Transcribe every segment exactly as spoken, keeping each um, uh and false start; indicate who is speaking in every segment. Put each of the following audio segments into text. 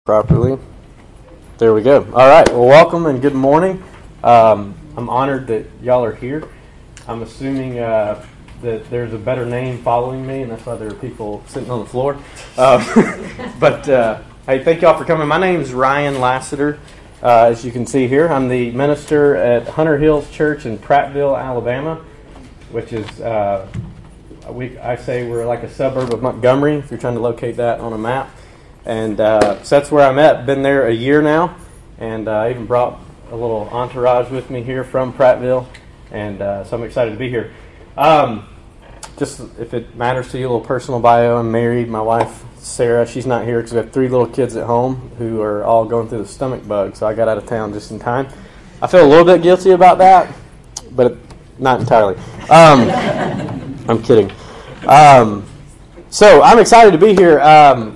Speaker 1: Properly. There we go. All right. Well, welcome and good morning. Um, I'm honored that y'all are here. I'm assuming uh, that there's a better name following me, and that's why there are people sitting on the floor. Uh, but uh, hey, thank y'all for coming. My name is Ryan Lassiter. Uh, as you can see here, I'm the minister at Hunter Hills Church in Prattville, Alabama, which is uh, we I say we're like a suburb of Montgomery. If you're trying to locate that on a map. And uh, so that's where I'm at. Been there a year now, and I uh, even brought a little entourage with me here from Prattville, and uh, so I'm excited to be here. Um, just if it matters to you, a little personal bio. I'm married. My wife, Sarah, she's not here because we have three little kids at home who are all going through the stomach bug, so I got out of town just in time. I feel a little bit guilty about that, but not entirely. Um, I'm kidding. Um, so I'm excited to be here. Um,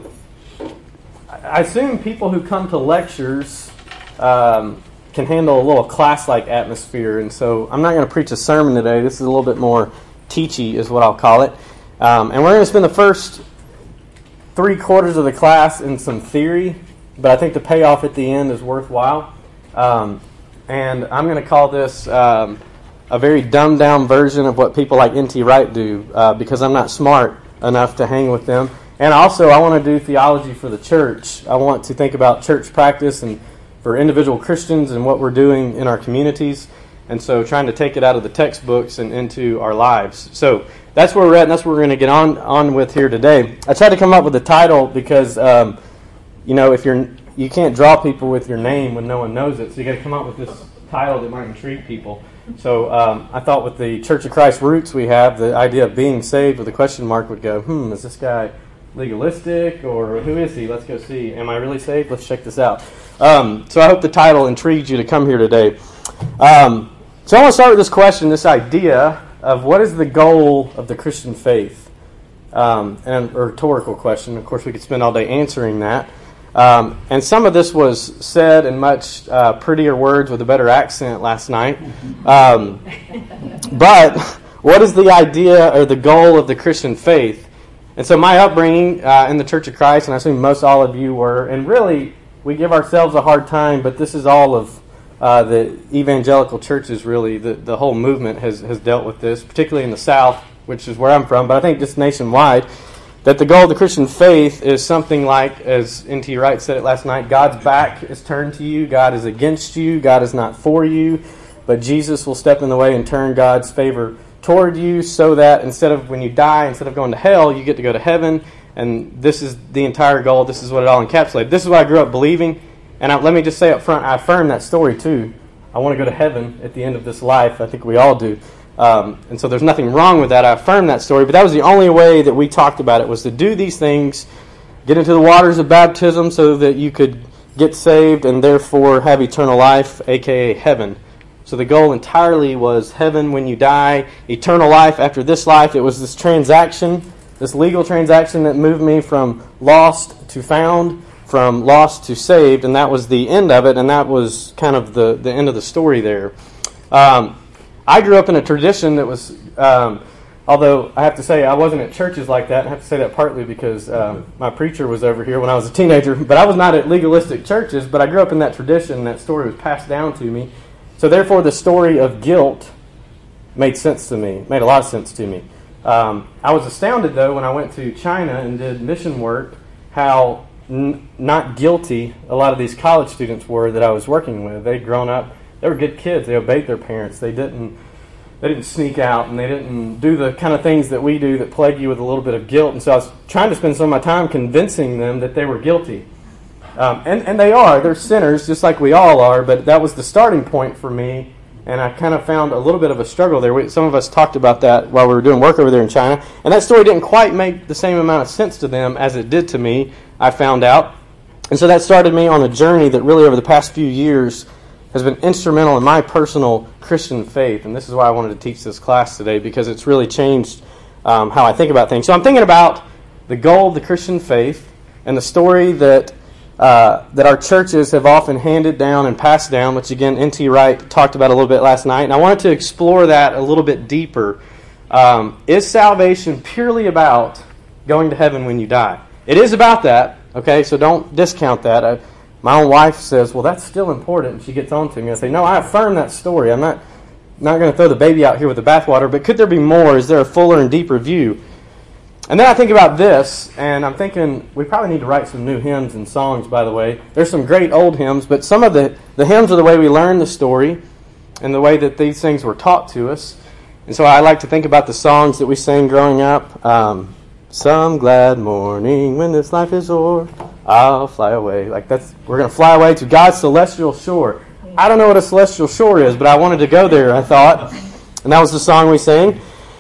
Speaker 1: I assume people who come to lectures um, can handle a little class-like atmosphere, and so I'm not going to preach a sermon today. This is a little bit more teachy, is what I'll call it. Um, and we're going to spend the first three quarters of the class in some theory, but I think the payoff at the end is worthwhile. Um, and I'm going to call this um, a very dumbed-down version of what people like N T Wright do, uh, because I'm not smart enough to hang with them. And also, I want to do theology for the church. I want to think about church practice and for individual Christians and what we're doing in our communities. And so trying to take it out of the textbooks and into our lives. So that's where we're at, and that's what we're going to get on, on with here today. I tried to come up with a title because, um, you know, if you're you can't draw people with your name when no one knows it. So you got to come up with this title that might intrigue people. So um, I thought with the Church of Christ roots we have, the idea of being saved with a question mark would go, hmm, is this guy legalistic, or who is he? Let's go see. Am I really saved? Let's check this out. Um, so I hope the title intrigued you to come here today. Um, so I want to start with this question, this idea of what is the goal of the Christian faith? Um, and a rhetorical question. Of course, we could spend all day answering that. Um, and some of this was said in much uh, prettier words with a better accent last night. Um, but what is the idea or the goal of the Christian faith? And so my upbringing uh, in the Church of Christ, and I assume most all of you were, and really we give ourselves a hard time, but this is all of uh, the evangelical churches really. The, the whole movement has, has dealt with this, particularly in the South, which is where I'm from, but I think just nationwide, that the goal of the Christian faith is something like, as N T Wright said it last night, God's back is turned to you, God is against you, God is not for you, but Jesus will step in the way and turn God's favor toward you, so that instead of when you die, instead of going to hell, you get to go to heaven. And this is the entire goal. This is what it all encapsulates. This is what I grew up believing. And I, let me just say up front, I affirm that story too. I want to go to heaven at the end of this life. I think we all do. Um, and so there's nothing wrong with that. I affirm that story. But that was the only way that we talked about it, was to do these things, get into the waters of baptism so that you could get saved and therefore have eternal life, a k a heaven. So the goal entirely was heaven when you die, eternal life after this life. It was this transaction, this legal transaction that moved me from lost to found, from lost to saved, and that was the end of it, and that was kind of the, the end of the story there. Um, I grew up in a tradition that was, um, although I have to say I wasn't at churches like that. I have to say that partly because um, my preacher was over here when I was a teenager, but I was not at legalistic churches, but I grew up in that tradition. That story was passed down to me. So therefore, the story of guilt made sense to me, made a lot of sense to me. Um, I was astounded, though, when I went to China and did mission work, how n- not guilty a lot of these college students were that I was working with. They'd grown up, they were good kids, they obeyed their parents, they didn't they didn't sneak out, and they didn't do the kind of things that we do that plague you with a little bit of guilt. And so I was trying to spend some of my time convincing them that they were guilty. Um, and, and they are. They're sinners, just like we all are, but that was the starting point for me, and I kind of found a little bit of a struggle there. We, some of us talked about that while we were doing work over there in China, and that story didn't quite make the same amount of sense to them as it did to me, I found out. And so that started me on a journey that really over the past few years has been instrumental in my personal Christian faith, and this is why I wanted to teach this class today, because it's really changed um, how I think about things. So I'm thinking about the goal of the Christian faith and the story that Uh, that our churches have often handed down and passed down, which again N T Wright talked about a little bit last night, and I wanted to explore that a little bit deeper. Um, is salvation purely about going to heaven when you die? It is about that, Okay, so don't discount that. I, my own wife says, well, that's still important. And she gets on to me. I say, no, I affirm that story. I'm not, not going to throw the baby out here with the bathwater, but could there be more? Is there a fuller and deeper view? And then I think about this, and I'm thinking we probably need to write some new hymns and songs, by the way. There's some great old hymns, but some of the, the hymns are the way we learn the story and the way that these things were taught to us. And so I like to think about the songs that we sang growing up. Um, Some glad morning when this life is o'er, I'll fly away. Like that's we're going to fly away to God's celestial shore. I don't know what a celestial shore is, but I wanted to go there, I thought. And that was the song we sang.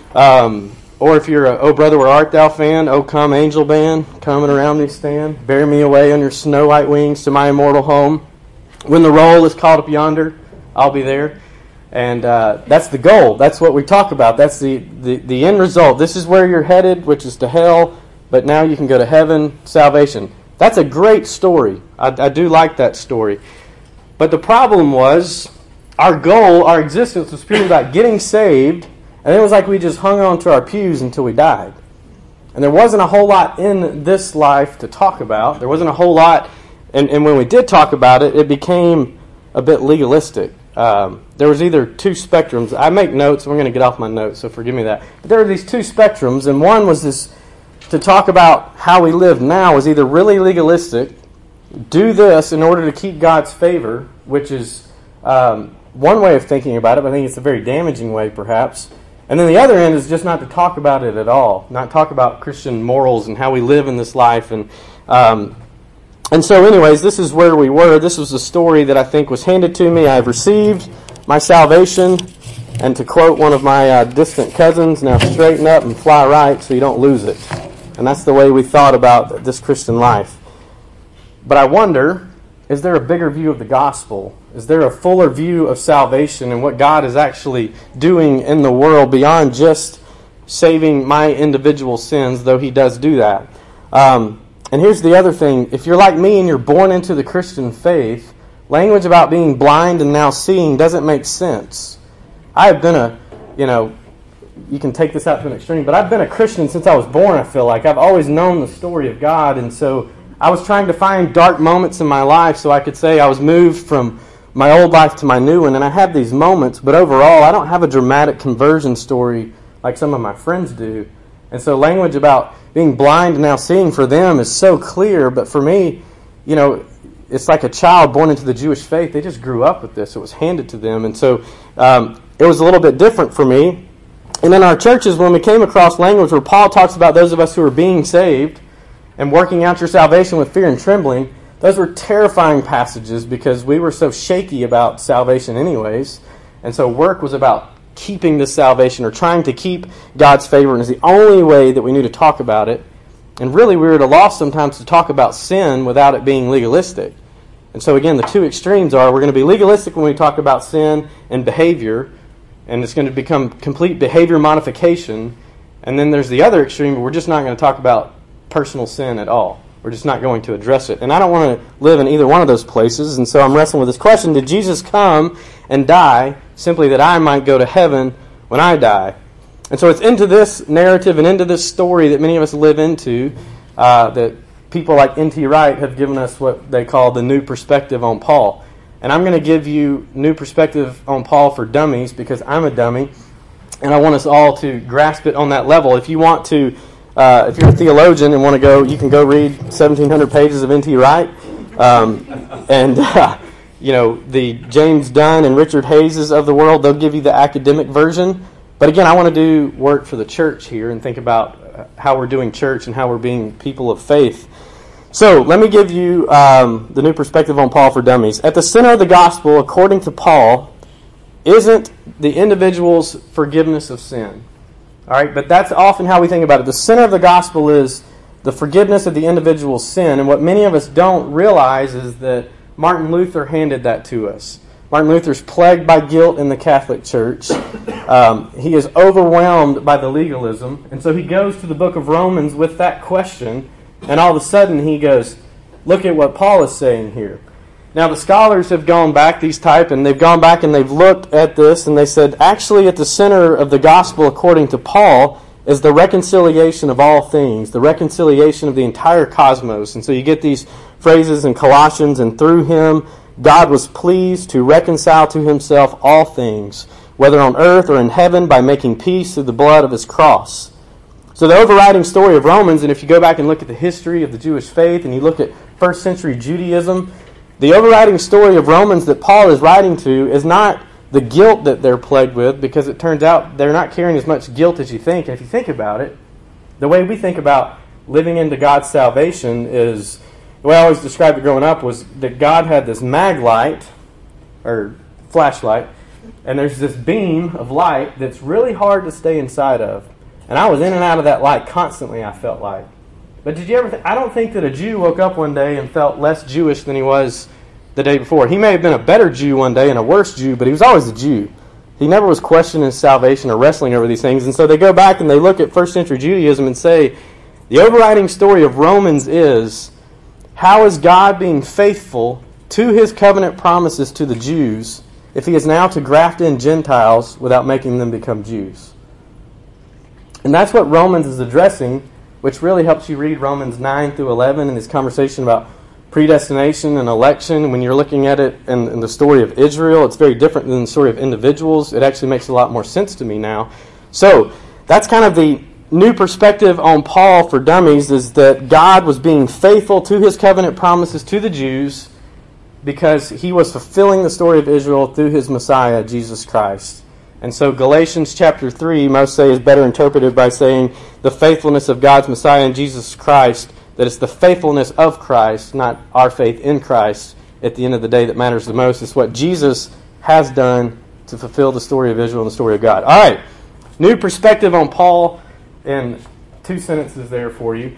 Speaker 1: Um, or if you're a Oh Brother Where Art Thou fan, Oh Come Angel Band, coming around me stand, bear me away on your snow white wings to my immortal home. When the roll is called up yonder, I'll be there. And uh, that's the goal. That's what we talk about. That's the, the, the end result. This is where you're headed, which is to hell, but now you can go to heaven, salvation. That's a great story. I, I do like that story. But the problem was, our goal, our existence was purely about getting saved, and it was like we just hung on to our pews until we died. And there wasn't a whole lot in this life to talk about. There wasn't a whole lot, and, and when we did talk about it, it became a bit legalistic. Um, there was either two spectrums. I make notes. I'm going to get off my notes, so forgive me that. But there were these two spectrums, and one was this, to talk about how we live now was either really legalistic, do this in order to keep God's favor, which is um, one way of thinking about it, but I think it's a very damaging way, perhaps. And then the other end is just not to talk about it at all, not talk about Christian morals and how we live in this life. And um, and so anyways, this is where we were. This was the story that I think was handed to me. I've received my salvation, and to quote one of my uh, distant cousins, now straighten up and fly right so you don't lose it. And that's the way we thought about this Christian life. But I wonder, is there a bigger view of the gospel? Is there a fuller view of salvation and what God is actually doing in the world beyond just saving my individual sins, though He does do that? Um, and here's the other thing. If you're like me and you're born into the Christian faith, language about being blind and now seeing doesn't make sense. I have been a, you know, you can take this out to an extreme, but I've been a Christian since I was born, I feel like. I've always known the story of God, and so I was trying to find dark moments in my life so I could say I was moved from my old life to my new one, and I have these moments, but overall I don't have a dramatic conversion story like some of my friends do. And so language about being blind and now seeing for them is so clear, but for me, you know, it's like a child born into the Jewish faith. They just grew up with this. It was handed to them, and so um, it was a little bit different for me. And in our churches, when we came across language where Paul talks about those of us who are being saved and working out your salvation with fear and trembling, those were terrifying passages because we were so shaky about salvation anyways. And so work was about keeping this salvation or trying to keep God's favor, and it's the only way that we knew to talk about it. And really we were at a loss sometimes to talk about sin without it being legalistic. And so again, the two extremes are we're going to be legalistic when we talk about sin and behavior, and it's going to become complete behavior modification. And then there's the other extreme, we're just not going to talk about personal sin at all. We're just not going to address it. And I don't want to live in either one of those places, and so I'm wrestling with this question: did Jesus come and die simply that I might go to heaven when I die? And so it's into this narrative and into this story that many of us live into uh, that people like N T Wright have given us what they call the new perspective on Paul. And I'm going to give you new perspective on Paul for dummies because I'm a dummy, and I want us all to grasp it on that level. If you want to Uh, if you're a theologian and want to go, you can go read seventeen hundred pages of N T Wright. Um, and, uh, you know, the James Dunn and Richard Hayeses of the world, they'll give you the academic version. But again, I want to do work for the church here and think about how we're doing church and how we're being people of faith. So, let me give you um, the new perspective on Paul for dummies. At the center of the gospel, according to Paul, isn't the individual's forgiveness of sin. All right, but that's often how we think about it. The center of the gospel is the forgiveness of the individual's sin, and what many of us don't realize is that Martin Luther handed that to us. Martin Luther's plagued by guilt in the Catholic Church. Um, he is overwhelmed by the legalism, and so he goes to the book of Romans with that question, and all of a sudden he goes, look at what Paul is saying here. Now, the scholars have gone back, these type, and they've gone back and they've looked at this, and they said, actually, at the center of the gospel, according to Paul, is the reconciliation of all things, the reconciliation of the entire cosmos. And so you get these phrases in Colossians, and through him God was pleased to reconcile to himself all things, whether on earth or in heaven, by making peace through the blood of his cross. So the overriding story of Romans, and if you go back and look at the history of the Jewish faith and you look at first century Judaism, the overriding story of Romans that Paul is writing to is not the guilt that they're plagued with, because it turns out they're not carrying as much guilt as you think. And if you think about it, the way we think about living into God's salvation is, the way I always described it growing up was that God had this mag light, or flashlight, and there's this beam of light that's really hard to stay inside of. And I was in and out of that light constantly, I felt like. But did you ever think, I don't think that a Jew woke up one day and felt less Jewish than he was the day before. He may have been a better Jew one day and a worse Jew, but he was always a Jew. He never was questioning his salvation or wrestling over these things. And so they go back and they look at first century Judaism and say, the overriding story of Romans is, how is God being faithful to his covenant promises to the Jews if he is now to graft in Gentiles without making them become Jews? And that's what Romans is addressing, which really helps you read Romans nine through eleven in this conversation about predestination and election. When you're looking at it in, in the story of Israel, it's very different than the story of individuals. It actually makes a lot more sense to me now. So that's kind of the new perspective on Paul for dummies, is that God was being faithful to his covenant promises to the Jews because he was fulfilling the story of Israel through his Messiah, Jesus Christ. And so Galatians chapter three, most say, is better interpreted by saying the faithfulness of God's Messiah in Jesus Christ, that it's the faithfulness of Christ, not our faith in Christ, at the end of the day that matters the most. It's what Jesus has done to fulfill the story of Israel and the story of God. All right, new perspective on Paul in two sentences there for you.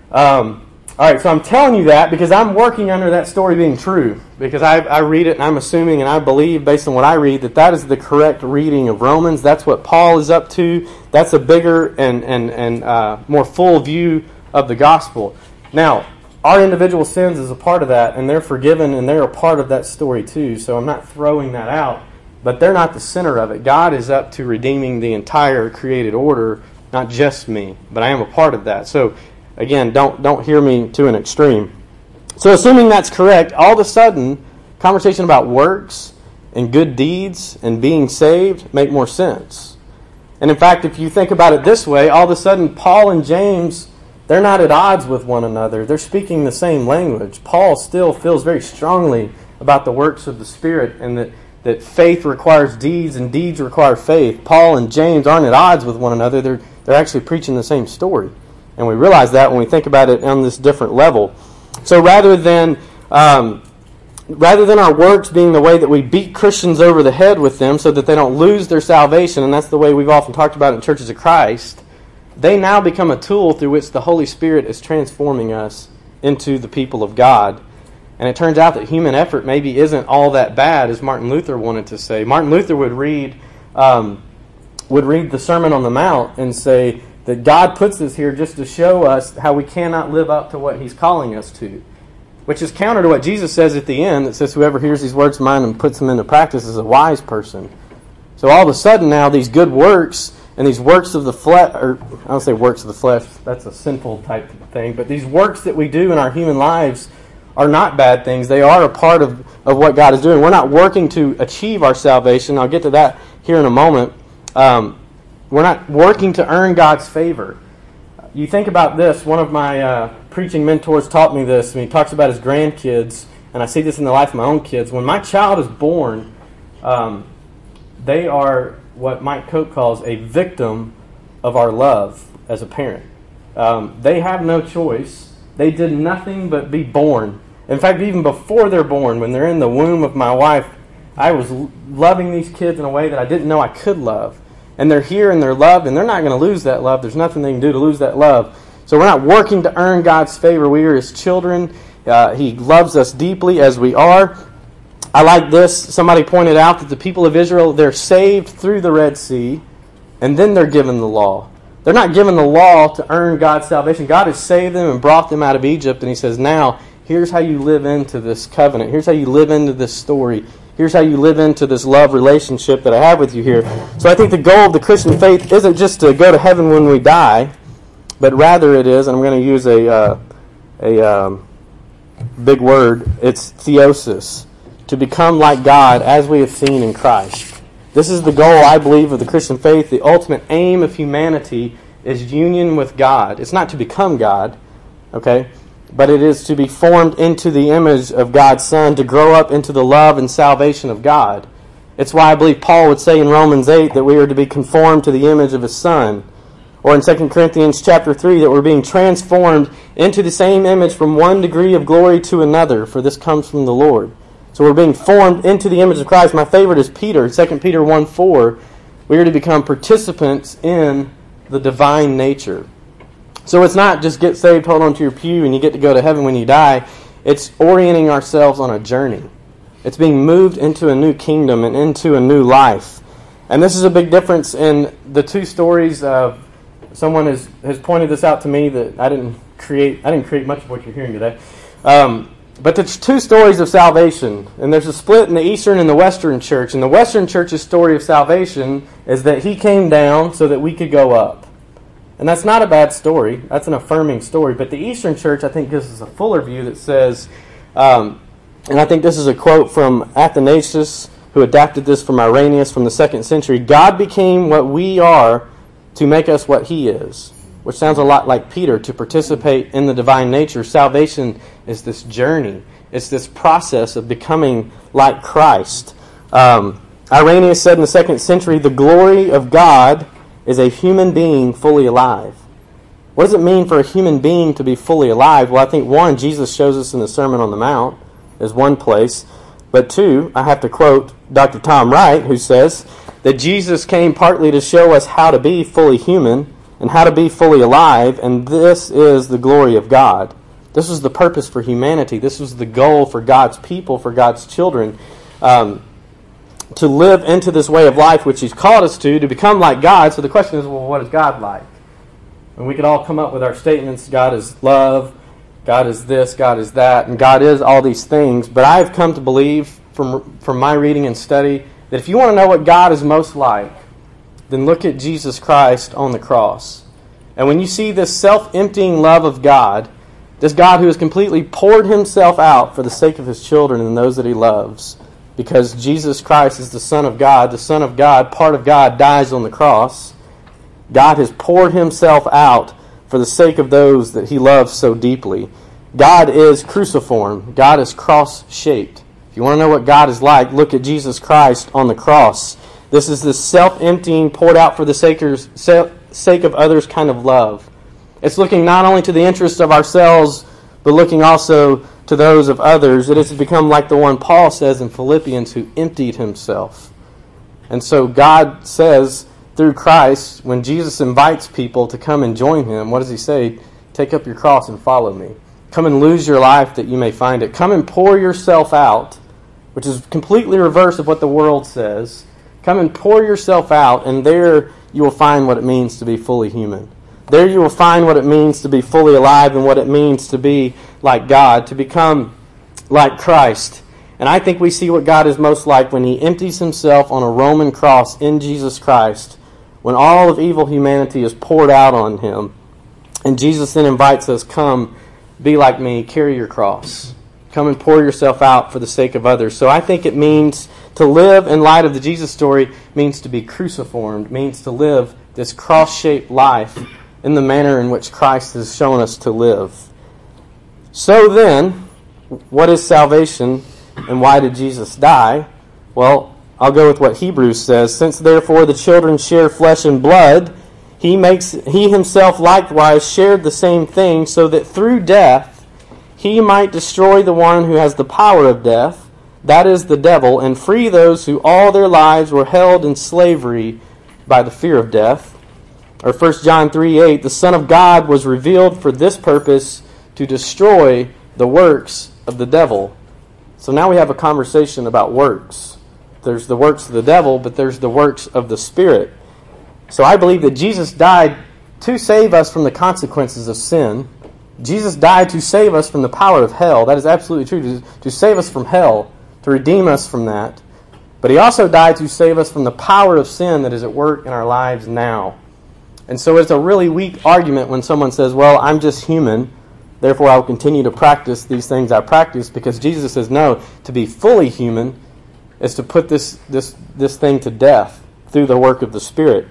Speaker 1: Um, all right, so I'm telling you that because I'm working under that story being true. Because I, I read it and I'm assuming and I believe, based on what I read, that that is the correct reading of Romans. That's what Paul is up to. That's a bigger and, and, and uh, more full view of the gospel. Now, our individual sins is a part of that, and they're forgiven, and they're a part of that story too. So I'm not throwing that out, but they're not the center of it. God is up to redeeming the entire created order, not just me, but I am a part of that. So again, don't don't hear me to an extreme. So assuming that's correct, all of a sudden, conversation about works and good deeds and being saved make more sense. And in fact, if you think about it this way, all of a sudden Paul and James, they're not at odds with one another. They're speaking the same language. Paul still feels very strongly about the works of the Spirit and that, that faith requires deeds and deeds require faith. Paul and James aren't at odds with one another. They're, they're actually preaching the same story. And we realize that when we think about it on this different level. So rather than um, rather than our works being the way that we beat Christians over the head with them so that they don't lose their salvation, and that's the way we've often talked about it in churches of Christ, they now become a tool through which the Holy Spirit is transforming us into the people of God. And it turns out that human effort maybe isn't all that bad, as Martin Luther wanted to say. Martin Luther would read um, would read the Sermon on the Mount and say that God puts us here just to show us how we cannot live up to what He's calling us to, which is counter to what Jesus says at the end, that says whoever hears these words of mine and puts them into practice is a wise person. So all of a sudden now these good works and these works of the flesh, or I don't say works of the flesh, that's a sinful type of thing, but these works that we do in our human lives are not bad things. They are a part of, of what God is doing. We're not working to achieve our salvation. I'll get to that here in a moment. Um, we're not working to earn God's favor. You think about this. One of my uh, preaching mentors taught me this, and he talks about his grandkids, and I see this in the life of my own kids. When my child is born, um, they are what Mike Coke calls a victim of our love as a parent. Um, they have no choice. They did nothing but be born. In fact, even before they're born, when they're in the womb of my wife, I was loving these kids in a way that I didn't know I could love. And they're here and they're loved, and they're not going to lose that love. There's nothing they can do to lose that love. So we're not working to earn God's favor. We are His children. Uh, he loves us deeply as we are. I like this. Somebody pointed out that the people of Israel, they're saved through the Red Sea, and then they're given the law. They're not given the law to earn God's salvation. God has saved them and brought them out of Egypt, and He says, now, here's how you live into this covenant. Here's how you live into this story. Here's how you live into this love relationship that I have with you here. So I think the goal of the Christian faith isn't just to go to heaven when we die, but rather it is, and I'm going to use a uh, a um, big word, it's theosis, to become like God as we have seen in Christ. This is the goal, I believe, of the Christian faith. The ultimate aim of humanity is union with God. It's not to become God, okay? But it is to be formed into the image of God's Son, to grow up into the love and salvation of God. It's why I believe Paul would say in Romans eight that we are to be conformed to the image of His Son. Or in Second Corinthians chapter three that we're being transformed into the same image from one degree of glory to another, for this comes from the Lord. So we're being formed into the image of Christ. My favorite is Peter, Second Peter one four. We are to become participants in the divine nature. So it's not just get saved, hold on to your pew, and you get to go to heaven when you die. It's orienting ourselves on a journey. It's being moved into a new kingdom and into a new life. And this is a big difference in the two stories of, someone has, has pointed this out to me that I didn't create, I didn't create much of what you're hearing today. Um, but there's two stories of salvation. And there's a split in the Eastern and the Western church. And the Western church's story of salvation is that He came down so that we could go up. And that's not a bad story. That's an affirming story. But the Eastern Church, I think, gives us a fuller view that says, um, and I think this is a quote from Athanasius, who adapted this from Irenaeus from the second century, God became what we are to make us what He is. Which sounds a lot like Peter, to participate in the divine nature. Salvation is this journey. It's this process of becoming like Christ. Um, Irenaeus said in the second century, the glory of God is a human being fully alive. What does it mean for a human being to be fully alive? Well, I think one, Jesus shows us in the Sermon on the Mount, is one place. But two, I have to quote Doctor Tom Wright, who says that Jesus came partly to show us how to be fully human and how to be fully alive, and this is the glory of God. This was the purpose for humanity. This was the goal for God's people, for God's children. Um, to live into this way of life which He's called us to, to become like God. So the question is, well, what is God like? And we could all come up with our statements. God is love, God is this, God is that, and God is all these things. But I've come to believe from, from my reading and study that if you want to know what God is most like, then look at Jesus Christ on the cross. And when you see this self-emptying love of God, this God who has completely poured Himself out for the sake of His children and those that He loves, because Jesus Christ is the Son of God. The Son of God, part of God, dies on the cross. God has poured Himself out for the sake of those that He loves so deeply. God is cruciform. God is cross-shaped. If you want to know what God is like, look at Jesus Christ on the cross. This is this self-emptying, poured out for the sake of others kind of love. It's looking not only to the interests of ourselves, but looking also to those of others. It has become like the one Paul says in Philippians, who emptied himself. And so God says through Christ, when Jesus invites people to come and join Him, what does He say? Take up your cross and follow me. Come and lose your life that you may find it. Come and pour yourself out, which is completely reverse of what the world says. Come and pour yourself out, and there you will find what it means to be fully human. There you will find what it means to be fully alive and what it means to be like God, to become like Christ. And I think we see what God is most like when He empties Himself on a Roman cross in Jesus Christ, when all of evil humanity is poured out on Him. And Jesus then invites us, come, be like me, carry your cross. Come and pour yourself out for the sake of others. So I think it means to live in light of the Jesus story, means to be cruciformed, means to live this cross-shaped life in the manner in which Christ has shown us to live. So then, what is salvation and why did Jesus die? Well, I'll go with what Hebrews says. Since therefore the children share flesh and blood, he makes he himself likewise shared the same thing, so that through death he might destroy the one who has the power of death, that is the devil, and free those who all their lives were held in slavery by the fear of death. Or First John three eight, the Son of God was revealed for this purpose, to destroy the works of the devil. So now we have a conversation about works. There's the works of the devil, but there's the works of the Spirit. So I believe that Jesus died to save us from the consequences of sin. Jesus died to save us from the power of hell. That is absolutely true. To, to save us from hell, to redeem us from that. But he also died to save us from the power of sin that is at work in our lives now. And so it's a really weak argument when someone says, well, I'm just human, therefore I will continue to practice these things I practice, because Jesus says, no, to be fully human is to put this this this thing to death through the work of the Spirit.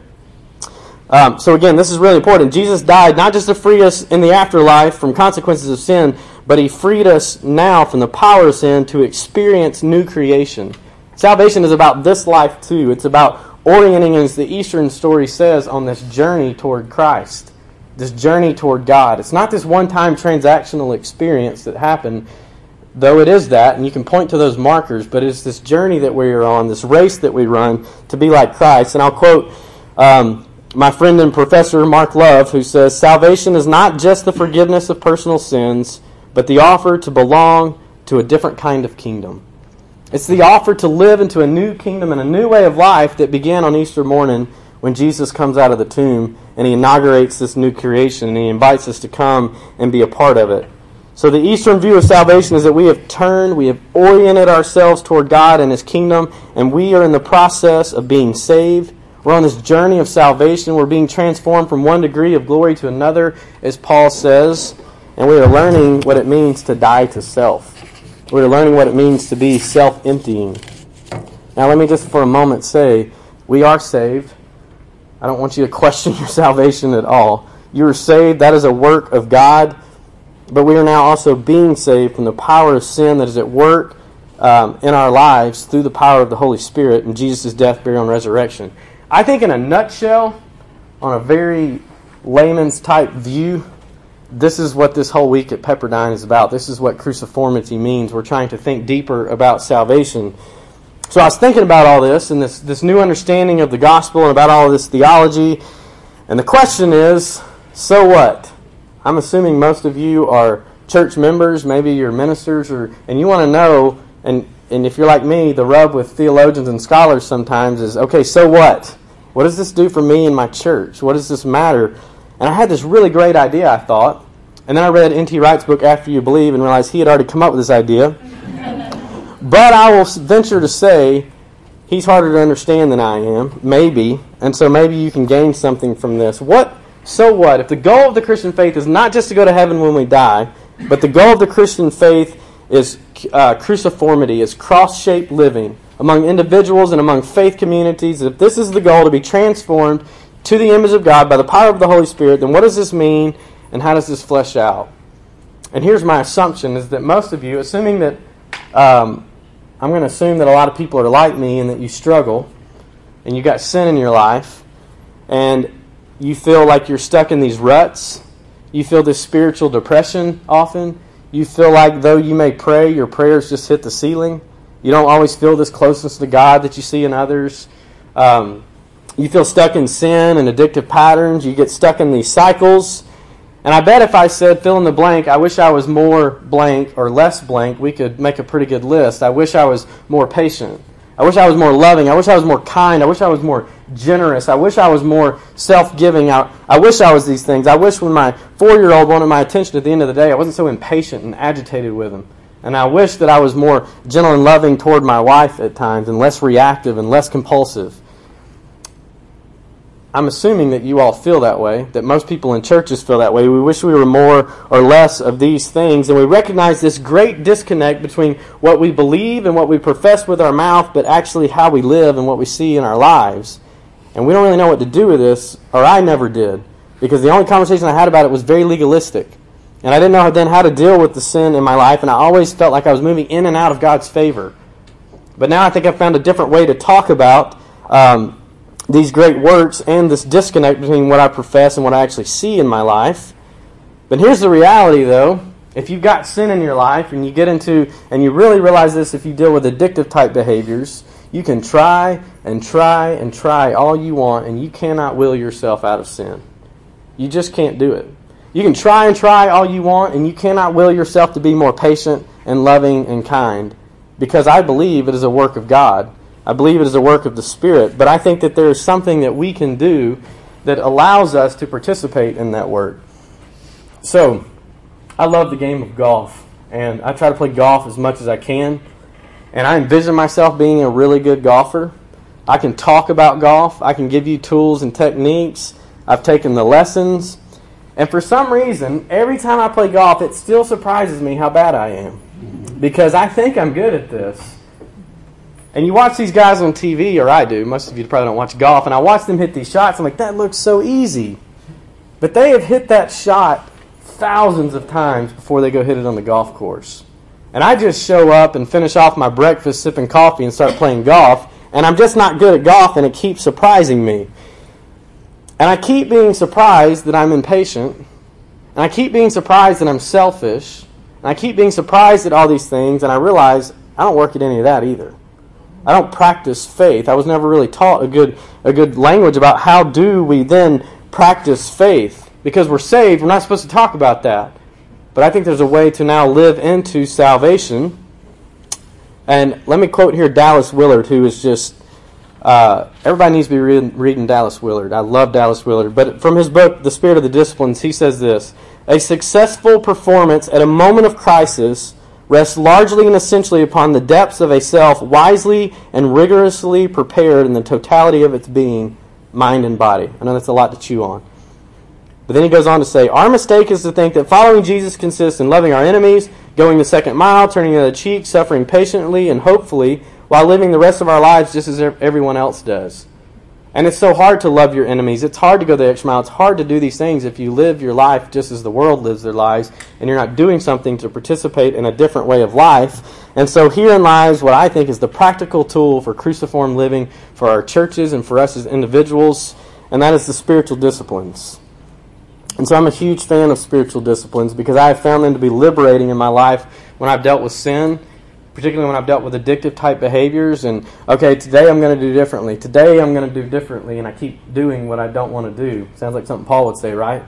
Speaker 1: Um, so again, this is really important. Jesus died not just to free us in the afterlife from consequences of sin, but he freed us now from the power of sin to experience new creation. Salvation is about this life too. It's about orienting, as the Eastern story says, on this journey toward Christ, this journey toward God. It's not this one-time transactional experience that happened, though it is that, and you can point to those markers, but it's this journey that we are on, this race that we run to be like Christ. And I'll quote um, my friend and professor Mark Love, who says, salvation is not just the forgiveness of personal sins, but the offer to belong to a different kind of kingdom. It's the offer to live into a new kingdom and a new way of life that began on Easter morning when Jesus comes out of the tomb and he inaugurates this new creation and he invites us to come and be a part of it. So the Eastern view of salvation is that we have turned, we have oriented ourselves toward God and his kingdom, and we are in the process of being saved. We're on this journey of salvation. We're being transformed from one degree of glory to another, as Paul says, and we are learning what it means to die to self. We're learning what it means to be self-emptying. Now let me just for a moment say, we are saved. I don't want you to question your salvation at all. You are saved. That is a work of God. But we are now also being saved from the power of sin that is at work um, in our lives through the power of the Holy Spirit and Jesus' death, burial, and resurrection. I think in a nutshell, on a very layman's type view, this is what this whole week at Pepperdine is about. This is what cruciformity means. We're trying to think deeper about salvation. So I was thinking about all this and this, this new understanding of the gospel and about all of this theology. And the question is, so what? I'm assuming most of you are church members, maybe you're ministers, or and you want to know, and, and if you're like me, the rub with theologians and scholars sometimes is, okay, so what? What does this do for me in my church? What does this matter? And I had this really great idea, I thought. And then I read N T Wright's book, After You Believe, and realized he had already come up with this idea. But I will venture to say he's harder to understand than I am, maybe. And so maybe you can gain something from this. What? So what? If the goal of the Christian faith is not just to go to heaven when we die, but the goal of the Christian faith is uh, cruciformity, is cross-shaped living among individuals and among faith communities, if this is the goal, to be transformed to the image of God by the power of the Holy Spirit, then what does this mean and how does this flesh out? And here's my assumption, is that most of you, assuming that, um, I'm going to assume that a lot of people are like me and that you struggle and you got sin in your life and you feel like you're stuck in these ruts. You feel this spiritual depression often. You feel like though you may pray, your prayers just hit the ceiling. You don't always feel this closeness to God that you see in others. Um, you feel stuck in sin and addictive patterns. You get stuck in these cycles. And I bet if I said fill in the blank, I wish I was more blank or less blank, we could make a pretty good list. I wish I was more patient. I wish I was more loving. I wish I was more kind. I wish I was more generous. I wish I was more self-giving. I, I wish I was these things. I wish when my four-year-old wanted my attention at the end of the day, I wasn't so impatient and agitated with him. And I wish that I was more gentle and loving toward my wife at times and less reactive and less compulsive. I'm assuming that you all feel that way, that most people in churches feel that way. We wish we were more or less of these things, and we recognize this great disconnect between what we believe and what we profess with our mouth, but actually how we live and what we see in our lives. And we don't really know what to do with this, or I never did, because the only conversation I had about it was very legalistic. And I didn't know then how to deal with the sin in my life, and I always felt like I was moving in and out of God's favor. But now I think I've found a different way to talk about um, these great works and this disconnect between what I profess and what I actually see in my life. But here's the reality, though. If you've got sin in your life, and you get into, and you really realize this if you deal with addictive type behaviors, you can try and try and try all you want, and you cannot will yourself out of sin. You just can't do it. You can try and try all you want, and you cannot will yourself to be more patient and loving and kind, because I believe it is a work of God. I believe it is a work of the Spirit, but I think that there is something that we can do that allows us to participate in that work. So, I love the game of golf, and I try to play golf as much as I can. and I envision myself being a really good golfer. I can talk about golf. I can give you tools and techniques. I've taken the lessons. And for some reason, every time I play golf, it still surprises me how bad I am. Because I think I'm good at this. And you watch these guys on T V, or I do. Most of you probably don't watch golf. And I watch them hit these shots. I'm like, that looks so easy. But they have hit that shot thousands of times before they go hit it on the golf course. And I just show up and finish off my breakfast sipping coffee and start playing golf. And I'm just not good at golf, and it keeps surprising me. And I keep being surprised that I'm impatient. And I keep being surprised that I'm selfish. And I keep being surprised at all these things. And I realize I don't work at any of that either. I don't practice faith. I was never really taught a good a good language about how do we then practice faith. Because we're saved, we're not supposed to talk about that. But I think there's a way to now live into salvation. And let me quote here Dallas Willard, who is just, uh, everybody needs to be reading, reading Dallas Willard. I love Dallas Willard. But from his book, The Spirit of the Disciplines, he says this: a successful performance at a moment of crisis rests largely and essentially upon the depths of a self wisely and rigorously prepared in the totality of its being, mind and body. I know that's a lot to chew on. But then he goes on to say, our mistake is to think that following Jesus consists in loving our enemies, going the second mile, turning the other cheek, suffering patiently and hopefully, while living the rest of our lives just as everyone else does. And it's so hard to love your enemies. It's hard to go the extra mile. It's hard to do these things if you live your life just as the world lives their lives, and you're not doing something to participate in a different way of life. And so herein lies what I think is the practical tool for cruciform living for our churches and for us as individuals, and that is the spiritual disciplines. And so I'm a huge fan of spiritual disciplines because I have found them to be liberating in my life when I've dealt with sin, particularly when I've dealt with addictive type behaviors. And, okay, today I'm going to do differently. Today I'm going to do differently, and I keep doing what I don't want to do. Sounds like something Paul would say, right?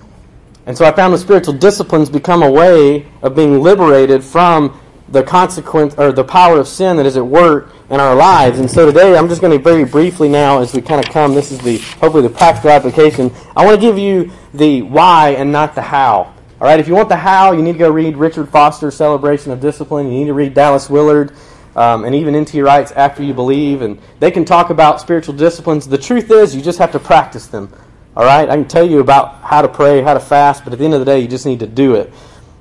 Speaker 1: And so I found the spiritual disciplines become a way of being liberated from the consequence or the power of sin that is at work in our lives. And so today I'm just going to very briefly now, as we kind of come, this is the hopefully the practical application. I want to give you the why and not the how. All right, if you want the how, you need to go read Richard Foster's Celebration of Discipline. You need to read Dallas Willard um, and even N T Wright's After You Believe. And they can talk about spiritual disciplines. The truth is, you just have to practice them. All right, I can tell you about how to pray, how to fast, but at the end of the day, you just need to do it.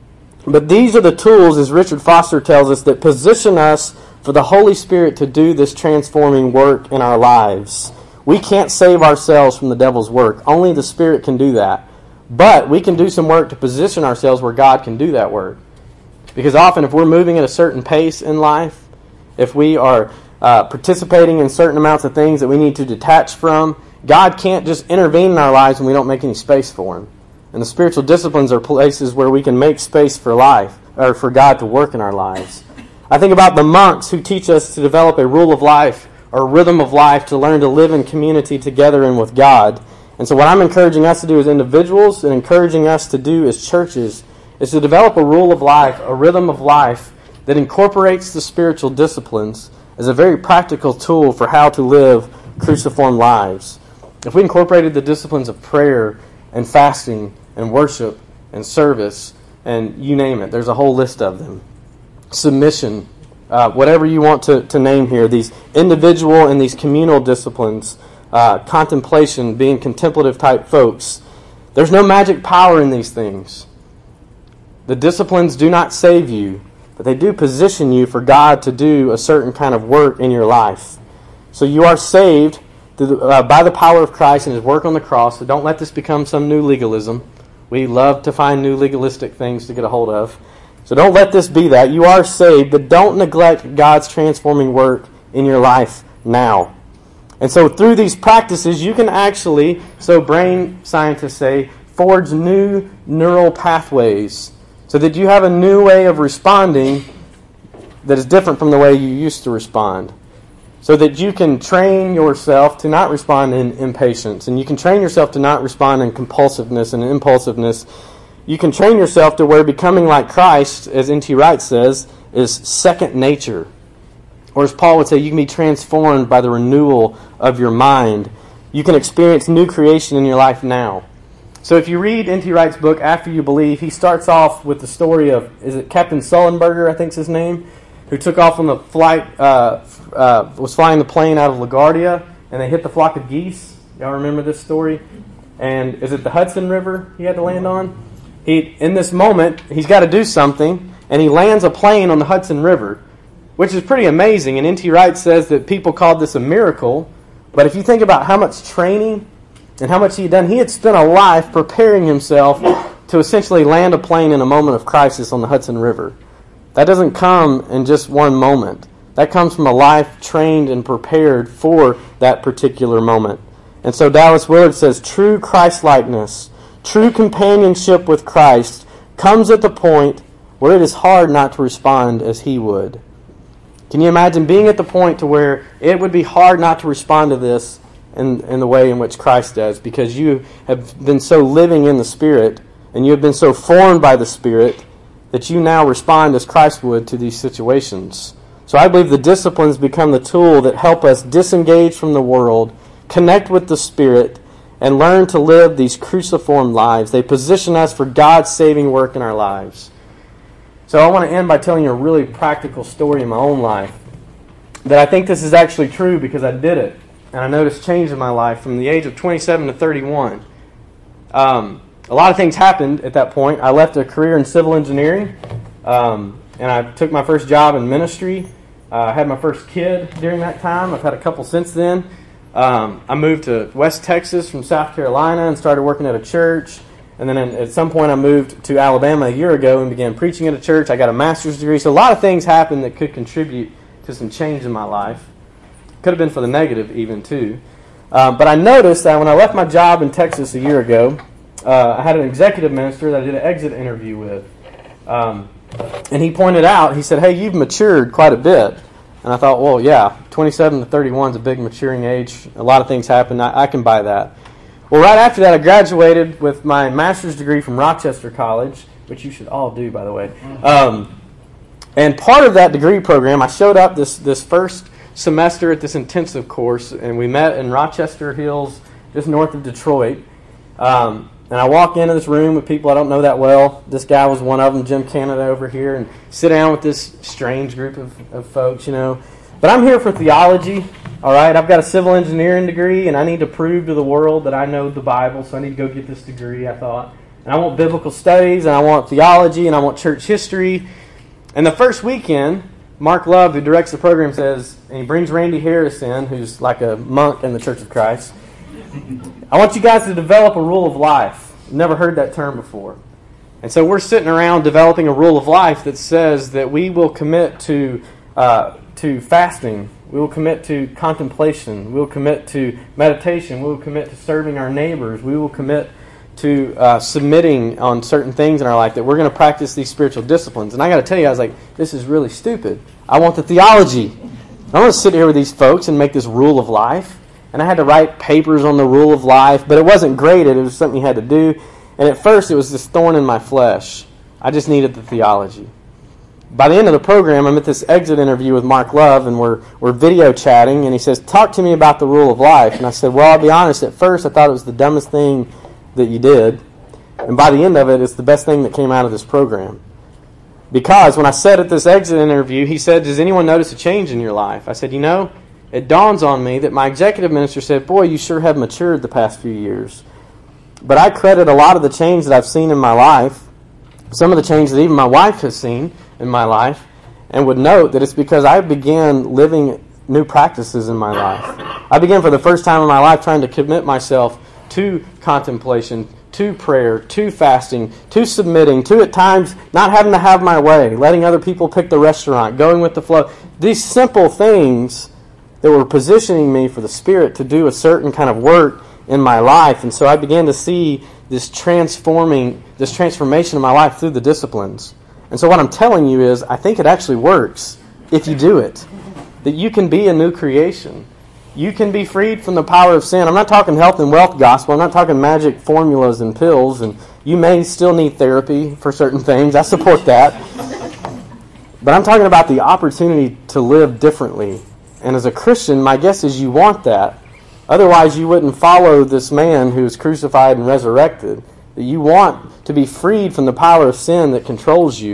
Speaker 1: But these are the tools, as Richard Foster tells us, that position us for the Holy Spirit to do this transforming work in our lives. We can't save ourselves from the devil's work. Only the Spirit can do that. But we can do some work to position ourselves where God can do that work. Because often if we're moving at a certain pace in life, if we are uh, participating in certain amounts of things that we need to detach from, God can't just intervene in our lives when we don't make any space for Him. And the spiritual disciplines are places where we can make space for life, or for God to work in our lives. I think about the monks who teach us to develop a rule of life or rhythm of life to learn to live in community together and with God. And so what I'm encouraging us to do as individuals and encouraging us to do as churches is to develop a rule of life, a rhythm of life that incorporates the spiritual disciplines as a very practical tool for how to live cruciform lives. If we incorporated the disciplines of prayer and fasting and worship and service and you name it, there's a whole list of them. Submission, uh, whatever you want to, to name here, these individual and these communal disciplines, uh, contemplation, being contemplative type folks. There's no magic power in these things. The disciplines do not save you, but they do position you for God to do a certain kind of work in your life. So you are saved through the, uh, by the power of Christ and His work on the cross. So don't let this become some new legalism. We love to find new legalistic things to get a hold of. So don't let this be that. You are saved, but don't neglect God's transforming work in your life now. And so through these practices, you can actually, so brain scientists say, forge new neural pathways so that you have a new way of responding that is different from the way you used to respond. So that you can train yourself to not respond in impatience, and you can train yourself to not respond in compulsiveness and impulsiveness. You can train yourself to where becoming like Christ, as N T Wright says, is second nature. Or as Paul would say, you can be transformed by the renewal of your mind. You can experience new creation in your life now. So if you read N T Wright's book, After You Believe, he starts off with the story of, is it Captain Sullenberger, I think is his name? who took off on the flight, uh, uh, was flying the plane out of LaGuardia, and they hit the flock of geese. Y'all remember this story? And is it the Hudson River he had to land on? He, in this moment, he's got to do something, and he lands a plane on the Hudson River, which is pretty amazing. And N T Wright says that people called this a miracle. But if you think about how much training and how much he had done, he had spent a life preparing himself to essentially land a plane in a moment of crisis on the Hudson River. That doesn't come in just one moment. That comes from a life trained and prepared for that particular moment. And so Dallas Willard says, true Christ-likeness, true companionship with Christ comes at the point where it is hard not to respond as he would. Can you imagine being at the point to where it would be hard not to respond to this in, in the way in which Christ does, because you have been so living in the Spirit and you have been so formed by the Spirit that you now respond as Christ would to these situations. So I believe the disciplines become the tool that help us disengage from the world, connect with the Spirit, and learn to live these cruciform lives. They position us for God's saving work in our lives. So I want to end by telling you a really practical story in my own life that I think this is actually true because I did it. And I noticed change in my life from the age of twenty-seven to thirty-one. Um, a lot of things happened at that point. I left a career in civil engineering, um, and I took my first job in ministry. Uh, I had my first kid during that time. I've had a couple since then. Um, I moved to West Texas from South Carolina and started working at a church. And then at some point I moved to Alabama a year ago and began preaching at a church. I got a master's degree. So a lot of things happened that could contribute to some change in my life. Could have been for the negative even too. Uh, but I noticed that when I left my job in Texas a year ago, uh, I had an executive minister that I did an exit interview with. Um, and he pointed out, he said, hey, you've matured quite a bit. And I thought, well, yeah, twenty-seven to thirty-one is a big maturing age. A lot of things happen. I, I can buy that. Well, right after that, I graduated with my master's degree from Rochester College, which you should all do, by the way. Um, and part of that degree program, I showed up this, this first semester at this intensive course, and we met in Rochester Hills, just north of Detroit. Um, and I walk into this room with people I don't know that well. This guy was one of them, Jim Canada over here, and sit down with this strange group of, of folks, you know. But I'm here for theology. All right, I've got a civil engineering degree, and I need to prove to the world that I know the Bible, so I need to go get this degree, I thought. And I want biblical studies, and I want theology, and I want church history. And the first weekend, Mark Love, who directs the program, says, and he brings Randy Harris in, who's like a monk in the Church of Christ. I want you guys to develop a rule of life. Never heard that term before. And so we're sitting around developing a rule of life that says that we will commit to uh, to fasting. We will commit to contemplation. We will commit to meditation. We will commit to serving our neighbors. We will commit to uh, submitting on certain things in our life, that we're going to practice these spiritual disciplines. And I got to tell you, I was like, this is really stupid. I want the theology. I want to sit here with these folks and make this rule of life. And I had to write papers on the rule of life, but it wasn't graded. It was something you had to do. And at first, it was this thorn in my flesh. I just needed the theology. By the end of the program, I'm at this exit interview with Mark Love, and we're we're video chatting, and he says, talk to me about the rule of life. And I said, well, I'll be honest, at first I thought it was the dumbest thing that you did. And by the end of it, it's the best thing that came out of this program. Because when I said at this exit interview, he said, does anyone notice a change in your life? I said, you know, it dawns on me that my executive minister said, boy, you sure have matured the past few years. But I credit a lot of the change that I've seen in my life, some of the change that even my wife has seen in my life, and would note that it's because I began living new practices in my life. I began for the first time in my life trying to commit myself to contemplation, to prayer, to fasting, to submitting, to at times not having to have my way, letting other people pick the restaurant, going with the flow. These simple things that were positioning me for the Spirit to do a certain kind of work in my life. And so I began to see this transforming, this transformation in my life through the disciplines. And so what I'm telling you is, I think it actually works if you do it. That you can be a new creation. You can be freed from the power of sin. I'm not talking health and wealth gospel. I'm not talking magic formulas and pills. And you may still need therapy for certain things. I support that. But I'm talking about the opportunity to live differently. And as a Christian, my guess is you want that. Otherwise, you wouldn't follow this man who was crucified and resurrected. That you want to be freed from the power of sin that controls you,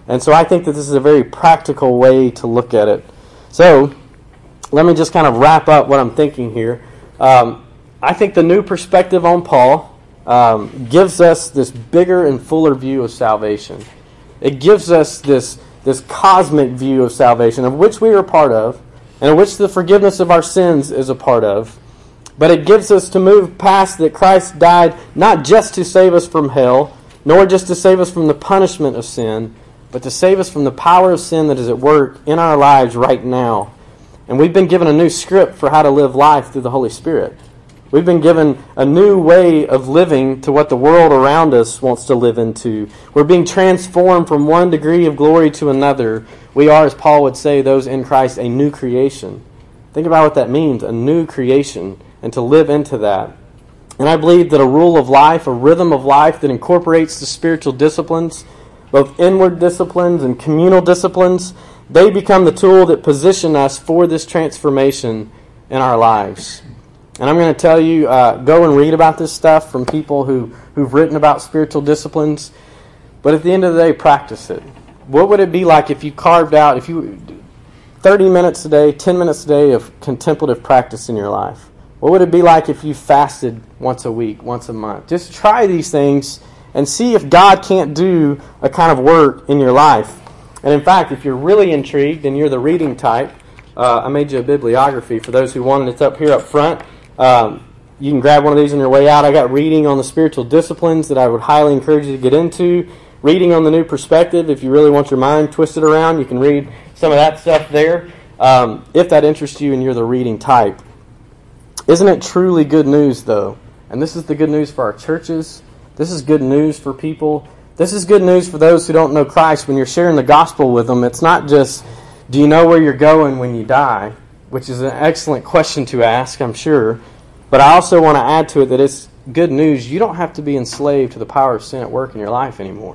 Speaker 1: And so I think that this is a very practical way to look at it. So let me just kind of wrap up what I'm thinking here. Um, I think the new perspective on Paul um, gives us this bigger and fuller view of salvation. It gives us this, this cosmic view of salvation, of which we are a part of, and of which the forgiveness of our sins is a part of. But it gives us to move past that Christ died not just to save us from hell, nor just to save us from the punishment of sin, but to save us from the power of sin that is at work in our lives right now. And we've been given a new script for how to live life through the Holy Spirit. We've been given a new way of living to what the world around us wants to live into. We're being transformed from one degree of glory to another. We are, as Paul would say, those in Christ, a new creation. Think about what that means, a new creation, and to live into that. And I believe that a rule of life, a rhythm of life that incorporates the spiritual disciplines, both inward disciplines and communal disciplines, they become the tool that position us for this transformation in our lives. And I'm going to tell you, uh, go and read about this stuff from people who, who've written about spiritual disciplines. But at the end of the day, practice it. What would it be like if you carved out, if you thirty minutes a day, ten minutes a day of contemplative practice in your life? What would it be like if you fasted once a week, once a month? Just try these things and see if God can't do a kind of work in your life. And in fact, if you're really intrigued and you're the reading type, uh, I made you a bibliography for those who want it. It's up here up front. Um, you can grab one of these on your way out. I got reading on the spiritual disciplines that I would highly encourage you to get into. Reading on the new perspective, if you really want your mind twisted around, you can read some of that stuff there. Um, if that interests you and you're the reading type. Isn't it truly good news, though? And this is the good news for our churches. This is good news for people. This is good news for those who don't know Christ. When you're sharing the gospel with them, it's not just, do you know where you're going when you die? Which is an excellent question to ask, I'm sure. But I also want to add to it that it's good news. You don't have to be enslaved to the power of sin at work in your life anymore.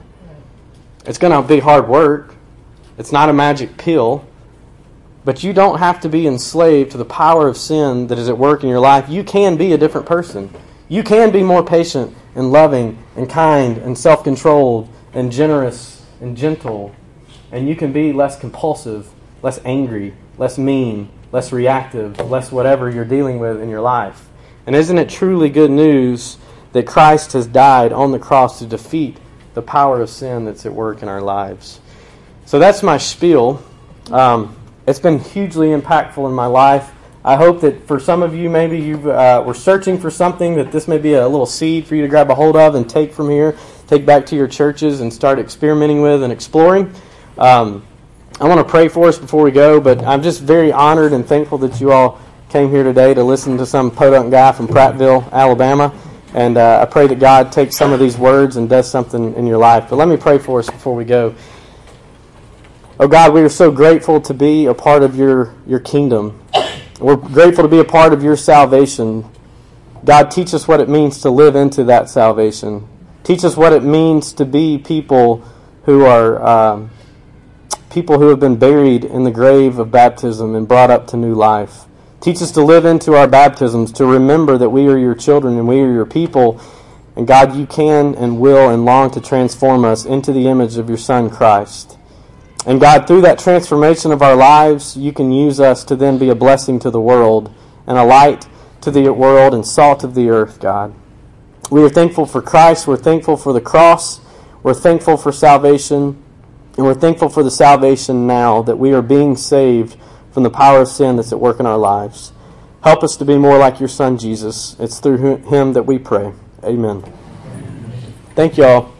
Speaker 1: It's going to be hard work. It's not a magic pill. But you don't have to be enslaved to the power of sin that is at work in your life. You can be a different person. You can be more patient and loving and kind and self-controlled and generous and gentle. And you can be less compulsive, less angry, less mean, less reactive, less whatever you're dealing with in your life. And isn't it truly good news that Christ has died on the cross to defeat the power of sin that's at work in our lives? So that's my spiel. Um, it's been hugely impactful in my life. I hope that for some of you, maybe you uh, were searching for something, that this may be a little seed for you to grab a hold of and take from here, take back to your churches and start experimenting with and exploring. Um, I want to pray for us before we go, but I'm just very honored and thankful that you all came here today to listen to some podunk guy from Prattville, Alabama. And uh, I pray that God takes some of these words and does something in your life. But let me pray for us before we go. Oh God, we are so grateful to be a part of your, your kingdom. We're grateful to be a part of your salvation. God, teach us what it means to live into that salvation. Teach us what it means to be people who are um, people who have been buried in the grave of baptism and brought up to new life. Teach us to live into our baptisms, to remember that we are your children and we are your people. And God, you can and will and long to transform us into the image of your Son, Christ. And God, through that transformation of our lives, you can use us to then be a blessing to the world and a light to the world and salt of the earth, God. We are thankful for Christ. We're thankful for the cross. We're thankful for salvation. And we're thankful for the salvation now that we are being saved from the power of sin that's at work in our lives. Help us to be more like your Son, Jesus. It's through him that we pray. Amen. Thank you all.